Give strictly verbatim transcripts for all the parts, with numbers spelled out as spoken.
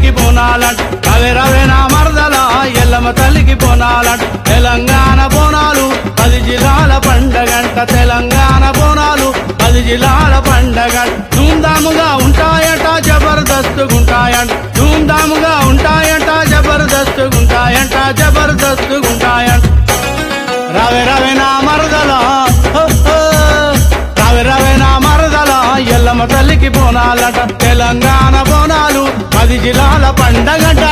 తల్లికి బోనాలంట రవే రవే నా మరదల ఎల్లమ్మ తల్లికి బోనాలంట తెలంగాణ బోనాలు పది జిల్లాల పండగంట తెలంగాణ బోనాలు పది జిల్లాల పండగంట ధూమ్ధాముగా ఉంటాయట జబర్దస్తుగుంటాయంట ధూమ్ధాముగా ఉంటాయట జబర్దస్తుగుంటాయంట జబర్దస్తుగుంటాయంట రవే రవే నా మరదల రవే రవే నా మరదల ఎల్లమ్మ తల్లికి బోనాలట తెలంగాణ బోనాలు పది జిల్లాల పండగట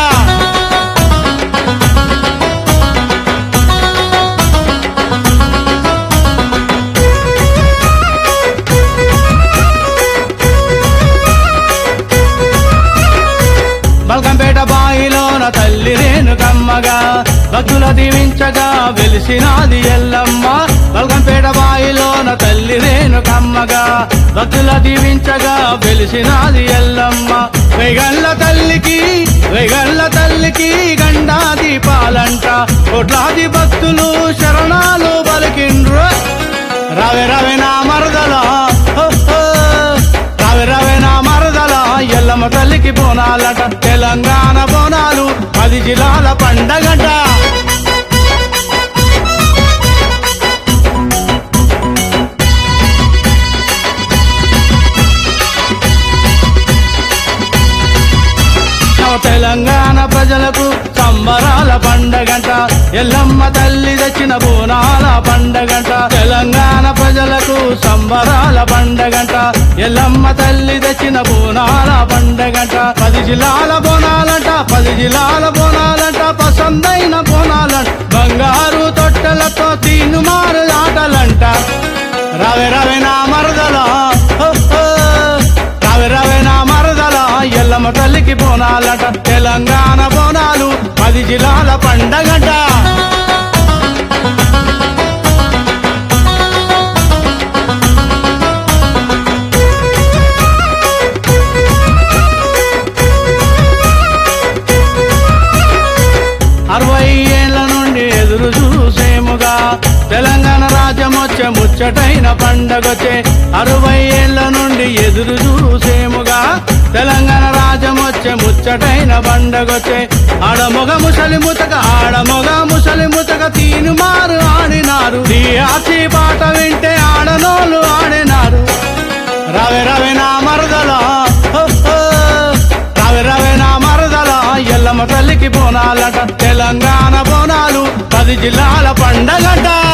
బల్కంపేట బాయిలోన తల్లి రేణుకమ్మగా భక్తుల దీవించగా వెలిసినాది ఎల్లమ్మ బల్కంపేట బాయిలోన తల్లి రేణుకమ్మగా భక్తుల దీవించగా వెలిసినాది ఎల్లమ్మ వెగళ్ళ తల్లికి వెగళ్ళ తల్లికి గండా దీపాలంట కోట్లాది భక్తులు శరణాలు పలికిండ్రు రవే రవే నా మరదల రవే రవే నా మరదల ఎల్లమ్మ తల్లికి బోనాలట తెలంగాణ బోనాలు పది జిల్లాల పండగట తెలంగాణ ప్రజలకు సంబరాల పండగంట ఎల్లమ్మ తల్లి తెచ్చిన బోనాల పండగంట తెలంగాణ ప్రజలకు సంబరాల పండగంట ఎల్లమ్మ తల్లి తెచ్చిన బోనాల పండగంట పది జిల్లాల బోనాలంట పది జిల్లాల బోనాలంట పసందైన బోనాలంట బంగారు తొట్టెలతో తీనుమారు ఆటలంట రవే రవే నా మరదల రవే రవే నా మరదల ఎల్లమ్మ తల్లికి బోనాలట తెలంగాణ బోనాలు పది జిల్లాల పండగట అరవై ఏళ్ల నుండి ఎదురు చూసేముగా తెలంగాణ రాజ్యం వచ్చే ముచ్చటైన పండగొచ్చే అరవై ఏళ్ల నుండి ఎదురు చూసేముగా తెలంగాణ రాజ్యం వచ్చే ముచ్చటైన పండగొచ్చే ఆడమొగ ముసలి ముతక ఆడమొగ ముసలి ముతక తీను మారు ఆడినారు ఈ ఆచి పాట వింటే ఆడనోళ్ళు ఆడినారు రవే రవే నా మరదల రవే రవే నా మరదల ఎల్లమ్మ తల్లికి బోనాలట తెలంగాణ బోనాలు పది జిల్లాల పండగట